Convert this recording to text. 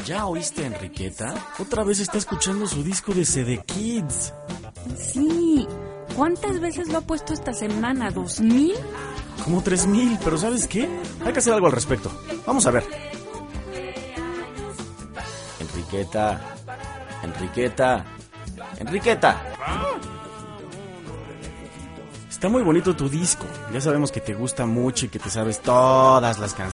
¿Ya oíste a Enriqueta? Otra vez está escuchando su disco de CD Kids. Sí. ¿Cuántas veces lo ha puesto esta semana? ¿2000? Como 3000, pero ¿sabes qué? Hay que hacer algo al respecto. Vamos a ver. Enriqueta. Enriqueta. Enriqueta. Está muy bonito tu disco. Ya sabemos que te gusta mucho y que te sabes todas las canciones.